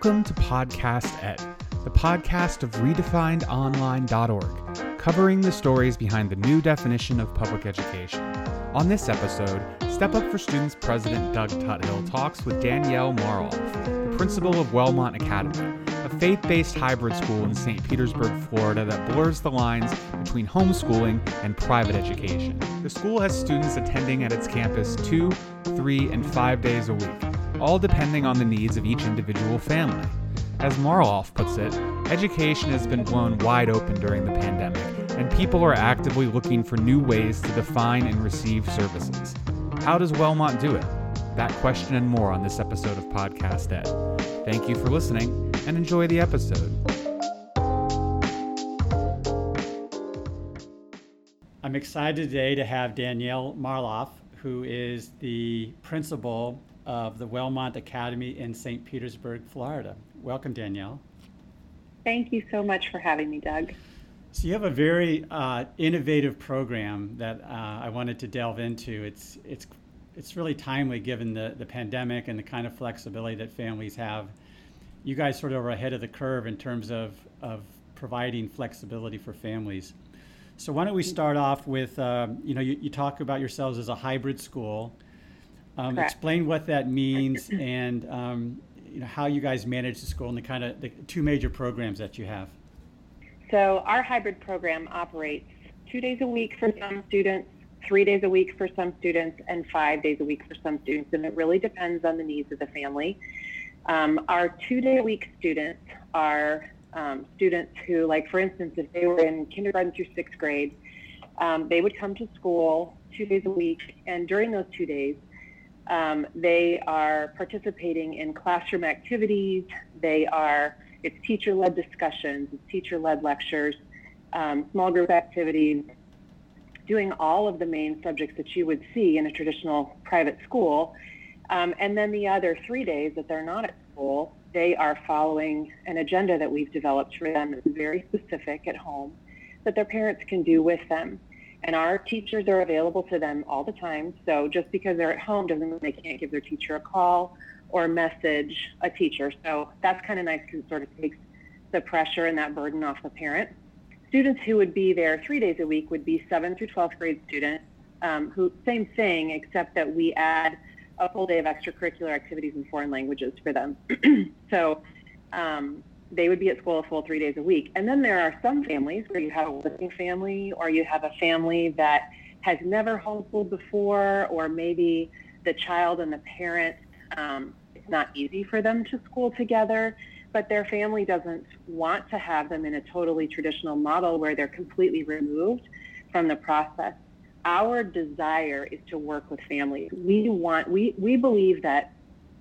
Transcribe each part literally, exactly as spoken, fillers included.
Welcome to Podcast Ed, the podcast of redefined online dot org, covering the stories behind the new definition of public education. On this episode, Step Up for Students President Doug Tuthill talks with Danielle Marloff, the principal of Wellmont Academy, a faith-based hybrid school in Saint Petersburg, Florida that blurs the lines between homeschooling and private education. The school has students attending at its campus two, three, and five days a week, all depending on the needs of each individual family. As Marloff puts it, education has been blown wide open during the pandemic, and people are actively looking for new ways to define and receive services. How does Wellmont do it? That question and more on this episode of Podcast Ed. Thank you for listening, and enjoy the episode. I'm excited today to have Danielle Marloff, who is the principal of the Wellmont Academy in Saint Petersburg, Florida. Welcome, Danielle. Thank you so much for having me, Doug. So you have a very uh, innovative program that uh, I wanted to delve into. It's it's it's really timely given the, the pandemic and the kind of flexibility that families have. You guys sort of are ahead of the curve in terms of, of providing flexibility for families. So why don't we start off with, um, you know, you, you talk about yourselves as a hybrid school. Um, explain what that means and um, you know, how you guys manage the school and the kind of the two major programs that you have. So our hybrid program operates two days a week for some students, three days a week for some students, and five days a week for some students. And it really depends on the needs of the family. Um, our two-day-a-week students are um, students who, like for instance, if they were in kindergarten through sixth grade, um, they would come to school two days a week, and during those two days, Um, they are participating in classroom activities. They are, it's teacher-led discussions, it's teacher-led lectures, um, small group activities, doing all of the main subjects that you would see in a traditional private school. Um, and then the other three days that they're not at school, they are following an agenda that we've developed for them that's very specific at home that their parents can do with them. And our teachers are available to them all the time. So just because they're at home doesn't mean they can't give their teacher a call or message a teacher. So that's kind of nice because it sort of takes the pressure and that burden off the parent. Students who would be there three days a week would be seventh through twelfth grade students, um, who same thing, except that we add a full day of extracurricular activities in foreign languages for them. so um, they would be at school a full three days a week. And then there are some families where you have a working family, or you have a family that has never homeschooled before, or maybe the child and the parent, um, it's not easy for them to school together, but their family doesn't want to have them in a totally traditional model where they're completely removed from the process. Our desire is to work with families. We want, we, we believe that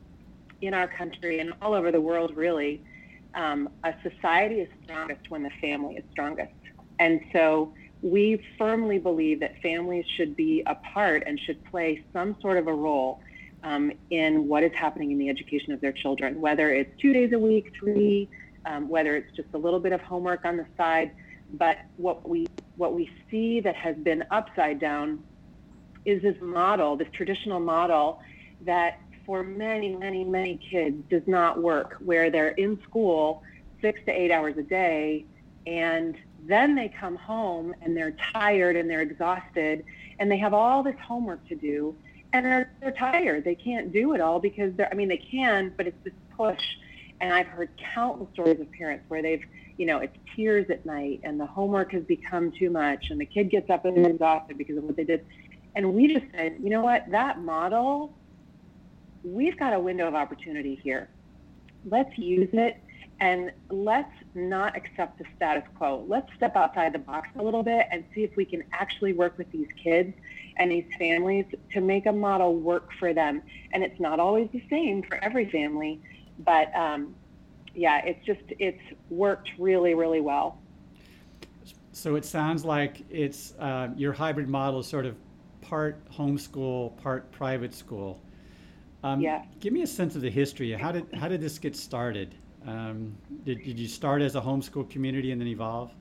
in our country and all over the world, really, Um, a society is strongest when the family is strongest. And so we firmly believe that families should be a part and should play some sort of a role um, in what is happening in the education of their children, whether it's two days a week, three, um, whether it's just a little bit of homework on the side. But what we what we see that has been upside down is this model, this traditional model that for many, many, many kids does not work, where they're in school six to eight hours a day, and then they come home and they're tired and they're exhausted, and they have all this homework to do, and they're, they're tired. They can't do it all because they're, I mean, they can, but it's this push. And I've heard countless stories of parents where they've, you know, it's tears at night and the homework has become too much and the kid gets up and is exhausted because of what they did. And we just said, you know what, that model, we've got a window of opportunity here. Let's use it, and let's not accept the status quo. Let's step outside the box a little bit and see if we can actually work with these kids and these families to make a model work for them. And it's not always the same for every family, but um, yeah, it's just, it's worked really, really well. So it sounds like it's uh, your hybrid model is sort of part homeschool, part private school. Um, yeah. Give me a sense of the history. How did how did this get started? Um, did did you start as a homeschool community and then evolve?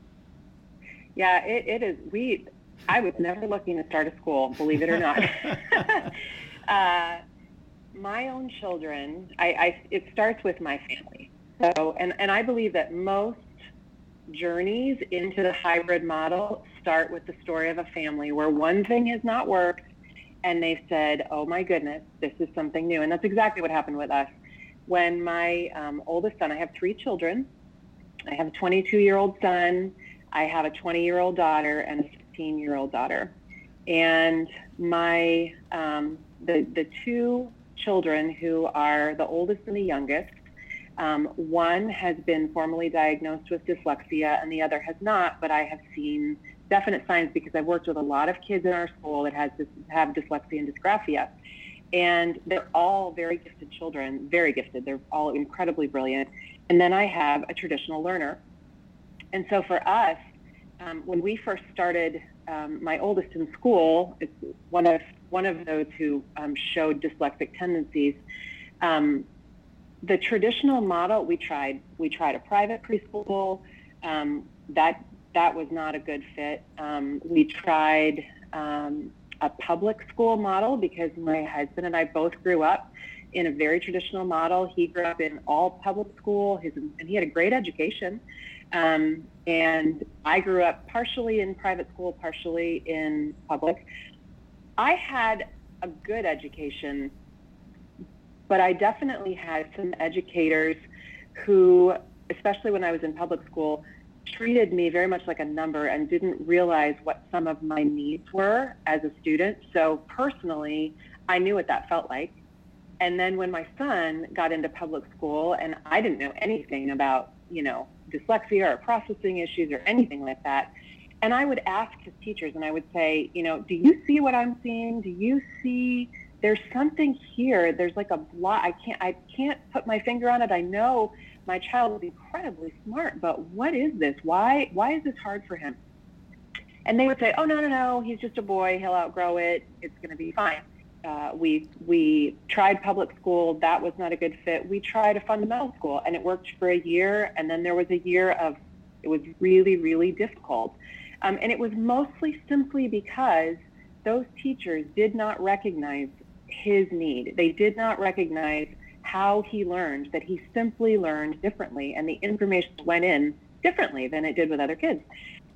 Yeah, it, it is. We, I was never looking to start a school, believe it or not. uh, my own children, I, I it starts with my family. So, and, and I believe that most journeys into the hybrid model start with the story of a family where one thing has not worked and they've said, oh my goodness, this is something new. And that's exactly what happened with us. When my um, oldest son, I have three children. I have a twenty-two-year-old son, I have a twenty-year-old daughter, and a sixteen-year-old daughter. And my um, the the two children who are the oldest and the youngest, um, one has been formally diagnosed with dyslexia and the other has not, but I have seen definite signs because I've worked with a lot of kids in our school that has this, have dyslexia and dysgraphia. And they're all very gifted children, very gifted. They're all incredibly brilliant. And then I have a traditional learner. And so for us, um, when we first started um, my oldest in school, it's one of one of those who um, showed dyslexic tendencies. Um, the traditional model, we tried. We tried a private preschool. Um, that that was not a good fit. Um, we tried um, a public school model because my husband and I both grew up in a very traditional model. He grew up in all public school, his, and he had a great education. Um, and I grew up partially in private school, partially in public. I had a good education, but I definitely had some educators who, especially when I was in public school, treated me very much like a number and didn't realize what some of my needs were as a student. So personally, I knew what that felt like. And then when my son got into public school and I didn't know anything about, you know, dyslexia or processing issues or anything like that, and I would ask his teachers and I would say, you know, do you see what I'm seeing? Do you see there's something here? There's like a block. I can't, I can't put my finger on it. I know my child is incredibly smart, but what is this? Why, why is this hard for him? And they would say, oh, no, no, no, he's just a boy. He'll outgrow it. It's going to be fine. Uh, we we tried public school. That was not a good fit. We tried a fundamental school, and it worked for a year. And then there was a year of, it was really, really difficult. Um, and it was mostly simply because those teachers did not recognize his need. They did not recognize how he learned, that he simply learned differently, and the information went in differently than it did with other kids.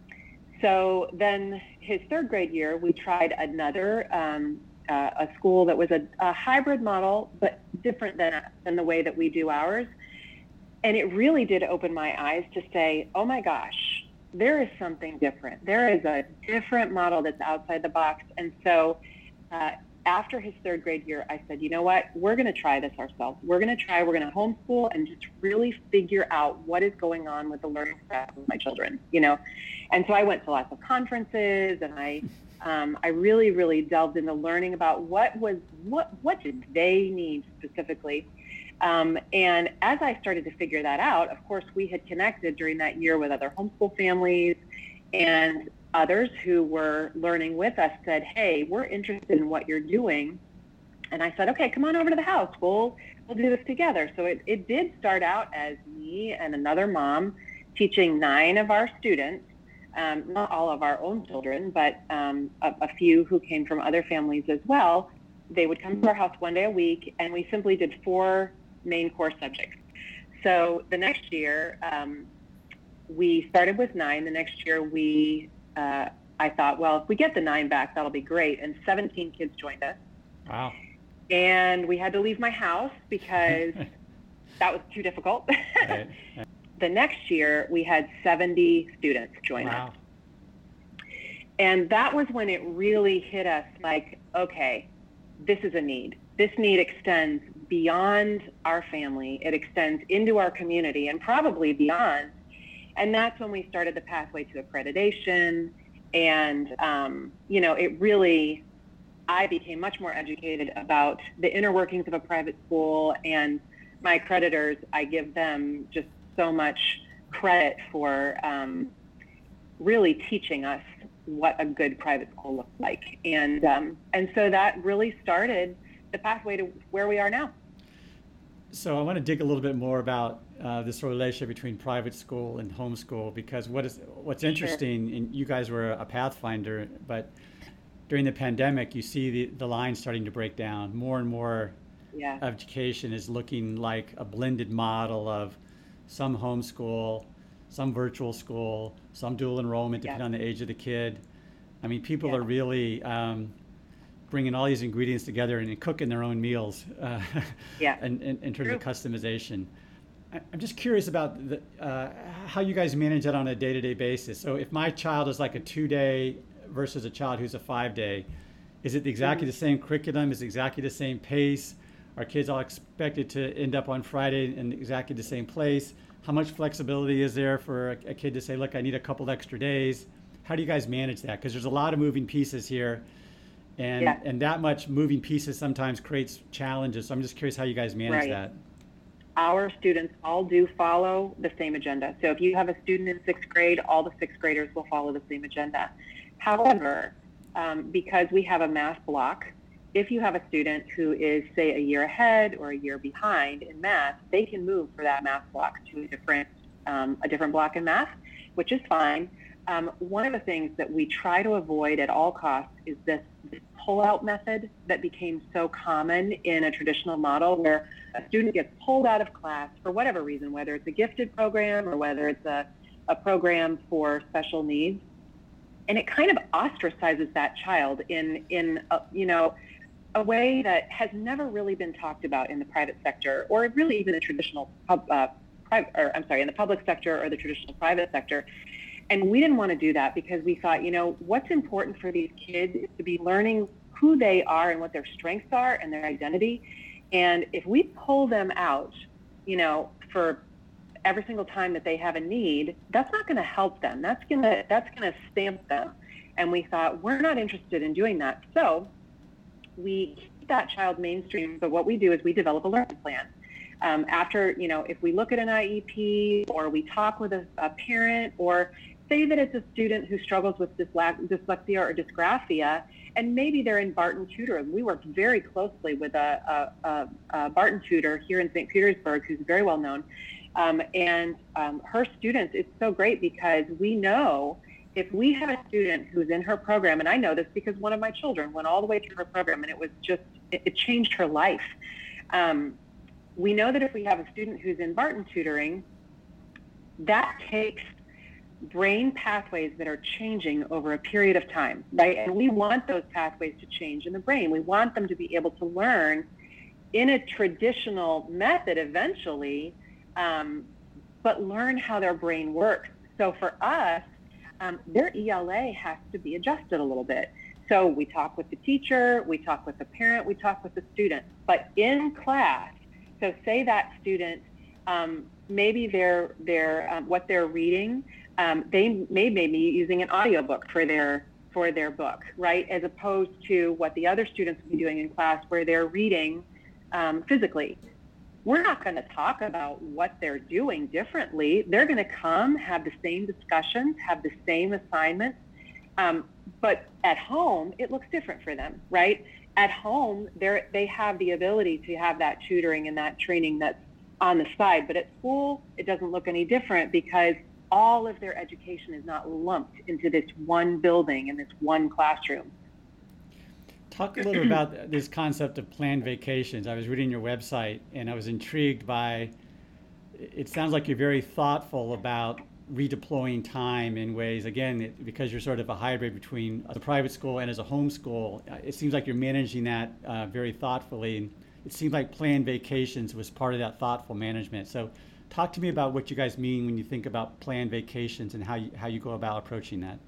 So then his third grade year, we tried another um, uh, a school that was a, a hybrid model, but different than, than the way that we do ours. And it really did open my eyes to say, oh my gosh, there is something different. There is a different model that's outside the box. And so uh, after his third grade year, I said, you know what, we're going to try this ourselves. We're going to try, we're going to homeschool and just really figure out what is going on with the learning staff of my children, you know? And so I went to lots of conferences and I, um, I really, really delved into learning about what was, what, what did they need specifically? Um, and as I started to figure that out, of course, we had connected during that year with other homeschool families, and others who were learning with us said, hey, we're interested in what you're doing. And I said, okay, come on over to the house. We'll, we'll do this together. So it, it did start out as me and another mom teaching nine of our students, um, not all of our own children, but um, a, a few who came from other families as well. They would come to our house one day a week, and we simply did four main core subjects. So the next year, um, we started with nine. The next year, we uh, I thought, well, if we get the nine back, that'll be great. And seventeen kids joined us. Wow. And we had to leave my house because that was too difficult. Right. The next year, we had seventy students join Wow. us. And that was when it really hit us like, okay, this is a need. This need extends beyond our family. It extends into our community and probably beyond. And that's when we started the pathway to accreditation. And, um, you know, it really, I became much more educated about the inner workings of a private school. And my accreditors, I give them just so much credit for um, really teaching us what a good private school looks like. And, um, and so that really started the pathway to where we are now. So I want to dig a little bit more about uh, this relationship between private school and homeschool, because what is what's interesting, and you guys were a pathfinder, but during the pandemic, you see the, the line starting to break down. More and more Yeah. education is looking like a blended model of some homeschool, some virtual school, some dual enrollment, Yeah. depending on the age of the kid. I mean, people Yeah. are really um, bringing all these ingredients together and cooking their own meals uh, Yeah. in, in, in terms True. of customization. I- I'm just curious about the, uh, how you guys manage that on a day-to-day basis. So if my child is like a two-day versus a child who's a five-day, is it exactly Mhm. the same curriculum? Is it exactly the same pace? Are kids all expected to end up on Friday in exactly the same place? How much flexibility is there for a, a kid to say, look, I need a couple extra days? How do you guys manage that? Because there's a lot of moving pieces here, and, Yeah. and that much moving pieces sometimes creates challenges. So I'm just curious how you guys manage Right. that. Our students all do follow the same agenda. So if you have a student in sixth grade, all the sixth graders will follow the same agenda. However, um, because we have a math block, if you have a student who is, say, a year ahead or a year behind in math, they can move for that math block to a different, um, a different block in math, which is fine. Um, one of the things that we try to avoid at all costs is this, this pull-out method that became so common in a traditional model, where a student gets pulled out of class for whatever reason, whether it's a gifted program or whether it's a, a program for special needs. And it kind of ostracizes that child in, in a, you know, a way that has never really been talked about in the private sector, or really even the traditional, pub, uh, private, or I'm sorry, in the public sector or the traditional private sector. And we didn't want to do that because we thought, you know, what's important for these kids is to be learning who they are and what their strengths are and their identity. And if we pull them out, you know, for every single time that they have a need, that's not going to help them. That's going to that's going to stamp them. And we thought, we're not interested in doing that. So we keep that child mainstream. But what we do is we develop a learning plan. Um, after, you know, if we look at an I E P, or we talk with a, a parent, or say that it's a student who struggles with dysla- dyslexia or dysgraphia, and maybe they're in Barton Tutor. We worked very closely with a, a, a, a Barton Tutor here in Saint Petersburg, who's very well known. Um, and um, her students, it's so great because we know if we have a student who's in her program, and I know this because one of my children went all the way through her program, and it was just, it, it changed her life. Um, we know that if we have a student who's in Barton Tutoring, that takes brain pathways that are changing over a period of time, right? And we want those pathways to change in the brain. We want them to be able to learn in a traditional method eventually, um, but learn how their brain works. So for us, um, their E L A has to be adjusted a little bit. So we talk with the teacher, we talk with the parent, we talk with the student, but in class. So say that student, um, maybe they're, they're, um, what they're reading, um, they may, may be using an audiobook for their, for their book, right? As opposed to what the other students will be doing in class where they're reading um, physically. We're not going to talk about what they're doing differently. They're going to come, have the same discussions, have the same assignments, um, but at home, it looks different for them, right? At home, they they have the ability to have that tutoring and that training that's on the side, but at school, it doesn't look any different because all of their education is not lumped into this one building and this one classroom. Talk a little about this concept of planned vacations. I was reading your website and I was intrigued by, it sounds like you're very thoughtful about redeploying time in ways, again, it, because you're sort of a hybrid between the private school and as a homeschool, it seems like you're managing that uh, very thoughtfully. And it seems like planned vacations was part of that thoughtful management. So talk to me about what you guys mean when you think about planned vacations and how you, how you go about approaching that.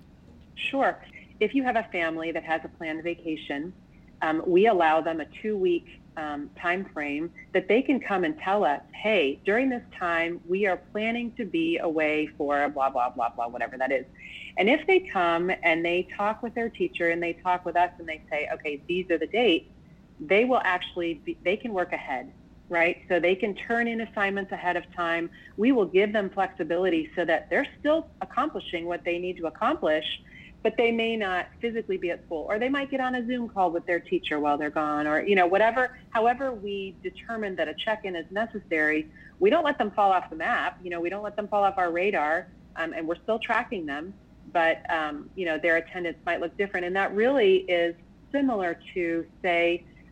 Sure. If you have a family that has a planned vacation, um, we allow them a two-week um, time frame that they can come and tell us, hey, during this time, we are planning to be away for blah, blah, blah, blah, whatever that is. And if they come and they talk with their teacher and they talk with us and they say, okay, these are the dates, they will actually, be, they can work ahead, right? So they can turn in assignments ahead of time. We will give them flexibility so that they're still accomplishing what they need to accomplish, but they may not physically be at school, or they might get on a Zoom call with their teacher while they're gone, or, you know, whatever, however we determine that a check-in is necessary, we don't let them fall off the map. You know, we don't let them fall off our radar, um, and we're still tracking them, but, um, you know, their attendance might look different. And that really is similar to, say,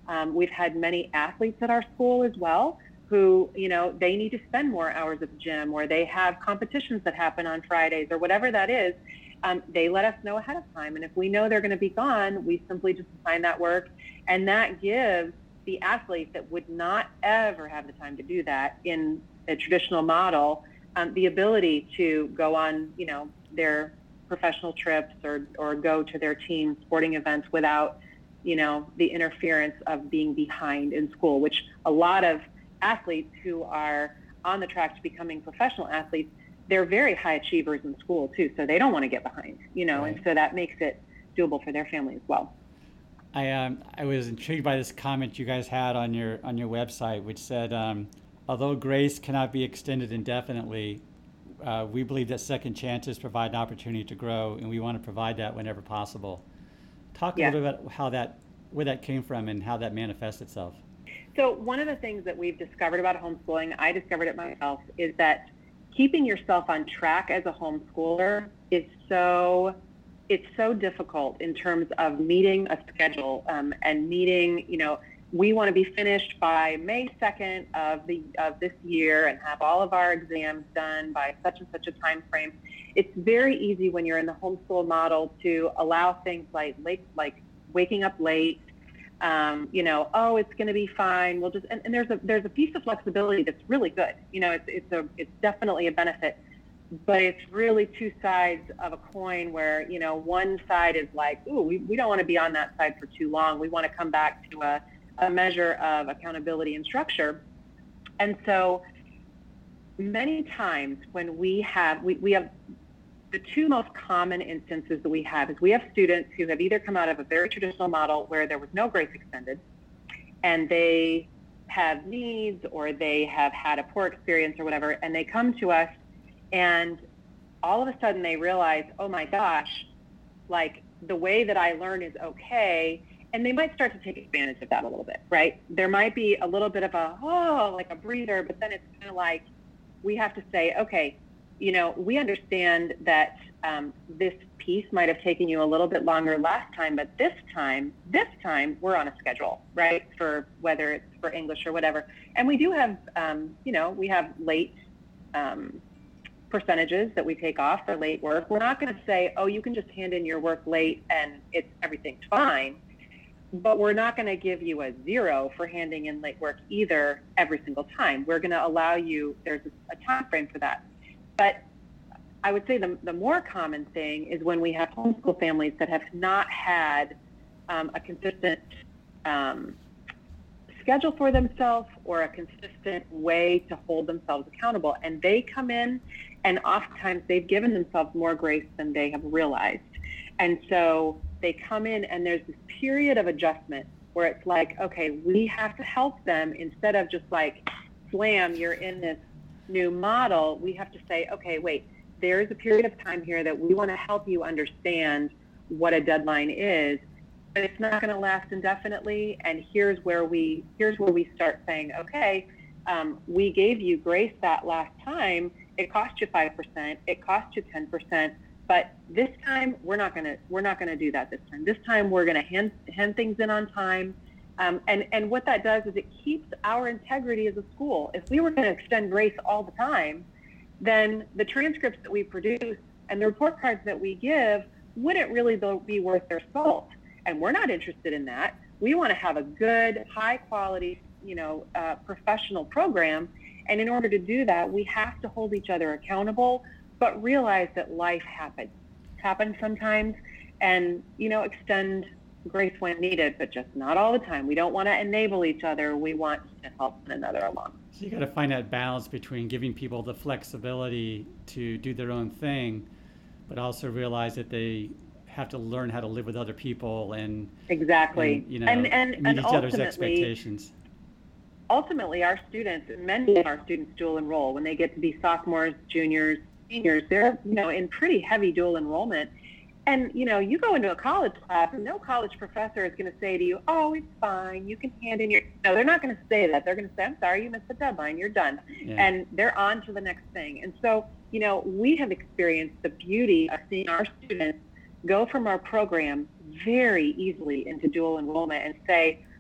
Um, we've had many athletes at our school as well who, you know, they need to spend more hours at the gym, or they have competitions that happen on Fridays, or whatever that is. Um, they let us know ahead of time. And if we know they're going to be gone, we simply just assign that work. And that gives the athlete that would not ever have the time to do that in a traditional model, um, the ability to go on, you know, their professional trips or, or go to their team sporting events without, you know, the interference of being behind in school, which a lot of athletes who are on the track to becoming professional athletes, they're very high achievers in school too, so they don't want to get behind, you know, right. And so that makes it doable for their family as well. I um I was intrigued by this comment you guys had on your on your website, which said, um, although grace cannot be extended indefinitely, uh, we believe that second chances provide an opportunity to grow, and we want to provide that whenever possible. Talk a yeah. little bit about how that where that came from and how that manifests itself. So one of the things that we've discovered about homeschooling, I discovered it myself, is that keeping yourself on track as a homeschooler is so, it's so difficult in terms of meeting a schedule um, and meeting, you know, we want to be finished by May second of the of this year and have all of our exams done by such and such a time frame. It's very easy when you're in the homeschool model to allow things like late, like waking up late, Um, you know, oh, it's going to be fine. We'll just, and, and there's a there's a piece of flexibility that's really good. You know, it's it's a it's definitely a benefit, but it's really two sides of a coin where, you know, one side is like, ooh, we, we don't want to be on that side for too long. We want to come back to a, a measure of accountability and structure. And so many times when we have, we, we have the two most common instances that we have is we have students who have either come out of a very traditional model where there was no grace extended and they have needs or they have had a poor experience or whatever, and they come to us and all of a sudden they realize, oh my gosh, like the way that I learn is okay, and they might start to take advantage of that a little bit, right? There might be a little bit of a, oh, like a breather, but then it's kind of like we have to say, okay, you know, we understand that um, this piece might have taken you a little bit longer last time, but this time, this time we're on a schedule, right? For whether it's for English or whatever. And we do have, um, you know, we have late um, percentages that we take off for late work. We're not going to say, oh, you can just hand in your work late and it's everything's fine. But we're not going to give you a zero for handing in late work either every single time. We're going to allow you, there's a time frame for that. But I would say the, the more common thing is when we have homeschool families that have not had um, a consistent um, schedule for themselves or a consistent way to hold themselves accountable. And they come in and oftentimes they've given themselves more grace than they have realized. And so they come in and there's this period of adjustment where it's like, okay, we have to help them instead of just like, slam, you're in this new model. We have to say, okay, wait, there's a period of time here that we want to help you understand what a deadline is, but it's not going to last indefinitely. And here's where we here's where we start saying, okay, um, we gave you grace that last time. It cost you five percent. It cost you ten percent. But this time we're not going to we're not going to do that this time. This time we're going to hand hand things in on time. Um, and, and what that does is it keeps our integrity as a school. If we were going to extend grace all the time, then the transcripts that we produce and the report cards that we give wouldn't really be worth their salt. And we're not interested in that. We want to have a good, high quality, you know, uh, professional program. And in order to do that, we have to hold each other accountable, but realize that life happens, happens sometimes, and, you know, extend grace when needed, but just not all the time. We don't want to enable each other. We want to help one another along. So you got to find that balance between giving people the flexibility to do their own thing, but also realize that they have to learn how to live with other people and exactly, and, you know, and, and, meet and each other's expectations. Ultimately, our students, many of our students dual enroll when they get to be sophomores, juniors, seniors. They're, you know, in pretty heavy dual enrollment. And, you know, you go into a college class and no college professor is going to say to you, oh, it's fine, you can hand in your, no, they're not going to say that. They're going to say, I'm sorry, you missed the deadline, you're done. Yeah. And they're on to the next thing. And so, you know, we have experienced the beauty of seeing our students go from our program very easily into dual enrollment and say,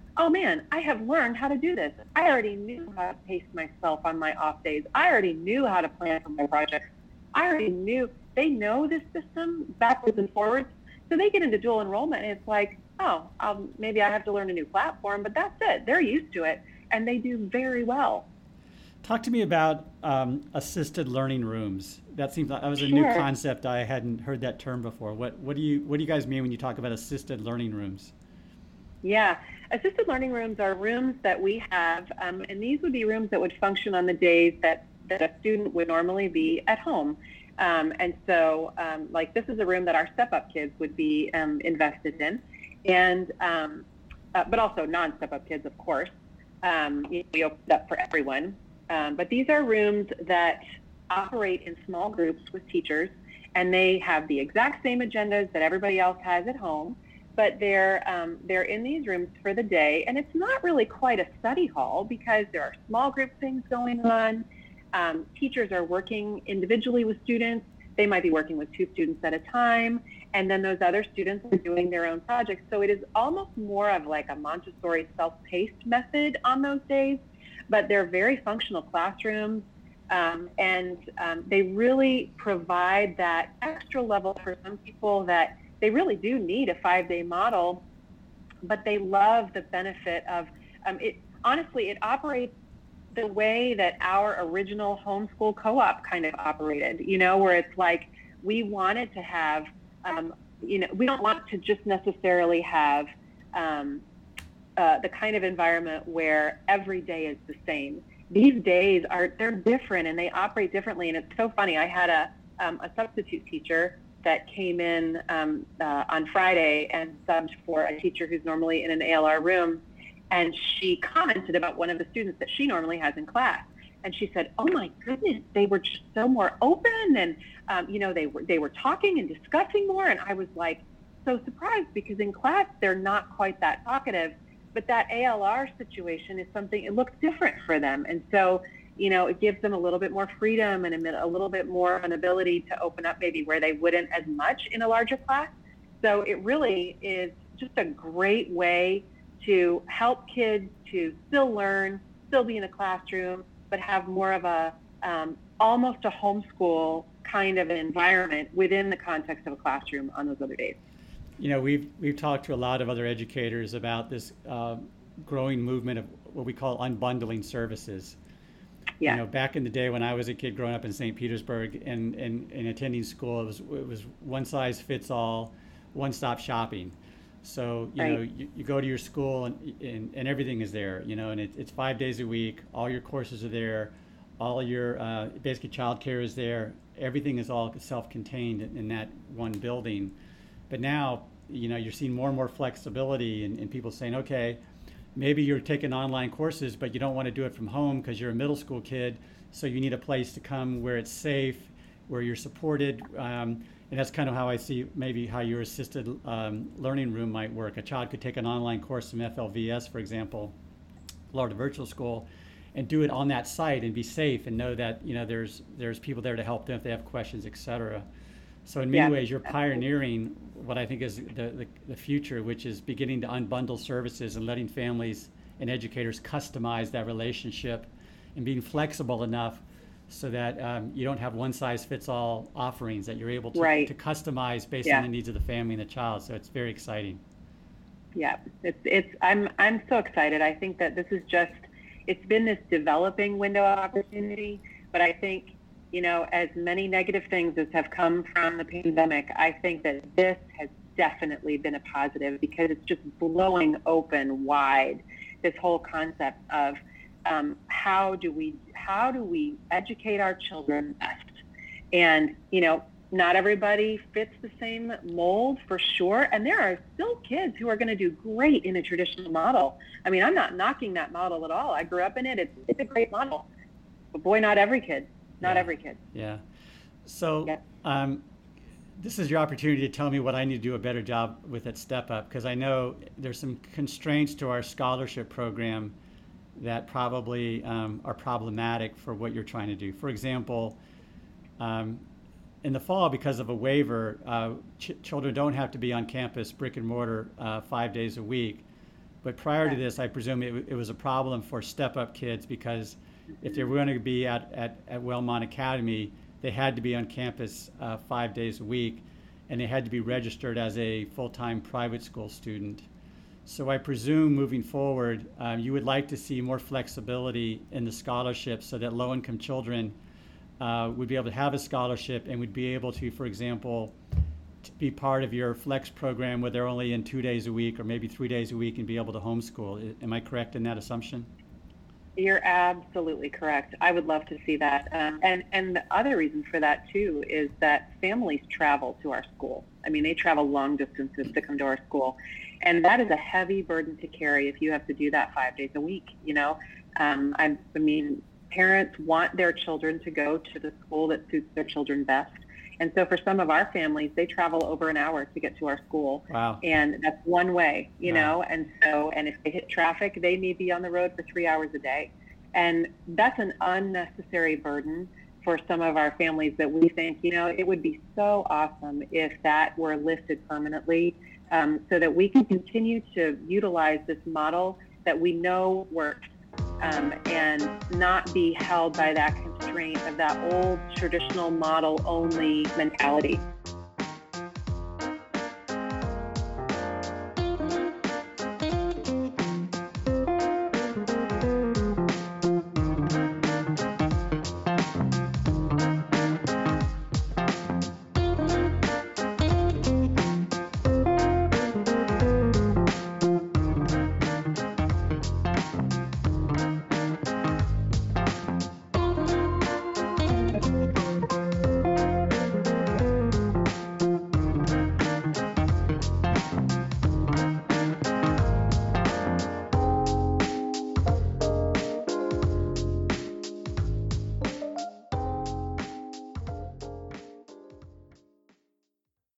oh man, I have learned how to do this. I already knew how to pace myself on my off days. I already knew how to plan for my projects. I already knew. They know this system backwards and forwards. So they get into dual enrollment and it's like, oh, um, maybe I have to learn a new platform, but that's it. They're used to it and they do very well. Talk to me about um, assisted learning rooms. That seems like that was a Sure. new concept. I hadn't heard that term before. What what do you what do you guys mean when you talk about assisted learning rooms? Yeah, assisted learning rooms are rooms that we have, um, and these would be rooms that would function on the days that, that a student would normally be at home. Um, and so, um, like, this is a room that our step-up kids would be um, invested in, and um, uh, but also non-step-up kids, of course. Um, you know, we opened up for everyone. Um, but these are rooms that operate in small groups with teachers, and they have the exact same agendas that everybody else has at home. But they're um, they're in these rooms for the day, and it's not really quite a study hall because there are small group things going on. Um, teachers are working individually with students. They might be working with two students at a time, and then those other students are doing their own projects. So it is almost more of like a Montessori self-paced method on those days, but they're very functional classrooms, um, and um, they really provide that extra level for some people that they really do need a five-day model, but they love the benefit of um, it. Honestly, it operates the way that our original homeschool co-op kind of operated, you know, where it's like we wanted to have, um, you know, we don't want to just necessarily have um, uh, the kind of environment where every day is the same. These days are, they're different and they operate differently. And it's so funny. I had a, um, a substitute teacher that came in um, uh, on Friday and subbed for a teacher who's normally in an A L R room. And she commented about one of the students that she normally has in class. And she said, oh my goodness, they were just so more open and, um, you know, they were, they were talking and discussing more. And I was like so surprised because in class, they're not quite that talkative, but that A L R situation is something, it looks different for them. And so, you know, it gives them a little bit more freedom and a, a little bit more of an ability to open up maybe where they wouldn't as much in a larger class. So it really is just a great way to help kids to still learn, still be in a classroom, but have more of a um, almost a homeschool kind of an environment within the context of a classroom on those other days. You know, we've we've talked to a lot of other educators about this uh, growing movement of what we call unbundling services. Yeah. You know, back in the day when I was a kid growing up in Saint Petersburg and, and, and attending school, it was it was one size fits all, one-stop shopping. So, you right. know, you, you go to your school and, and, and everything is there, you know, and it, it's five days a week. All your courses are there. All your uh, basically childcare is there. Everything is all self-contained in, in that one building. But now, you know, you're seeing more and more flexibility and, and people saying, okay, maybe you're taking online courses, but you don't want to do it from home because you're a middle school kid. So you need a place to come where it's safe, where you're supported. Um, and that's kind of how I see maybe how your assisted um, learning room might work. A child could take an online course from F L V S, for example, Florida Virtual School, and do it on that site and be safe and know that, you know, there's there's people there to help them if they have questions, et cetera. So in many Yeah. ways, you're pioneering what I think is the, the, the future, which is beginning to unbundle services and letting families and educators customize that relationship and being flexible enough so that um, you don't have one-size-fits-all offerings, that you're able to, Right. to customize based Yeah. on the needs of the family and the child. So it's very exciting. Yeah, it's it's I'm I'm so excited. I think that this is just it's been this developing window of opportunity, but I think, you know, as many negative things as have come from the pandemic, I think that this has definitely been a positive because it's just blowing open wide this whole concept of um, how do we how do we educate our children best? And, you know, not everybody fits the same mold for sure. And there are still kids who are going to do great in a traditional model. I mean, I'm not knocking that model at all. I grew up in it. It's, it's a great model. But boy, not every kid. Not Yeah. every kid. Yeah. So Yeah. um, this is your opportunity to tell me what I need to do a better job with at Step Up, because I know there's some constraints to our scholarship program that probably um, are problematic for what you're trying to do. For example, um, in the fall, because of a waiver, uh, ch- children don't have to be on campus brick and mortar uh, five days a week. But prior to this, I presume it, it was a problem for step-up kids because if they were going to be at, at, at Wellmont Academy, they had to be on campus uh, five days a week, and they had to be registered as a full-time private school student. So I presume moving forward, um, you would like to see more flexibility in the scholarship so that low-income children uh, would be able to have a scholarship and would be able to, for example, to be part of your flex program where they're only in two days a week or maybe three days a week and be able to homeschool. Am I correct in that assumption? You're absolutely correct. I would love to see that. Um, and, and the other reason for that, too, is that families travel to our school. I mean, they travel long distances to come to our school. And that is a heavy burden to carry if you have to do that five days a week. You know, um, I, I mean, parents want their children to go to the school that suits their children best. And so for some of our families, they travel over an hour to get to our school. Wow. And that's one way, you Wow. know, and so, and if they hit traffic, they may be on the road for three hours a day. And that's an unnecessary burden for some of our families that we think, you know, it would be so awesome if that were lifted permanently, um, so that we can continue to utilize this model that we know works. Um, and not be held by that constraint of that old traditional model only mentality.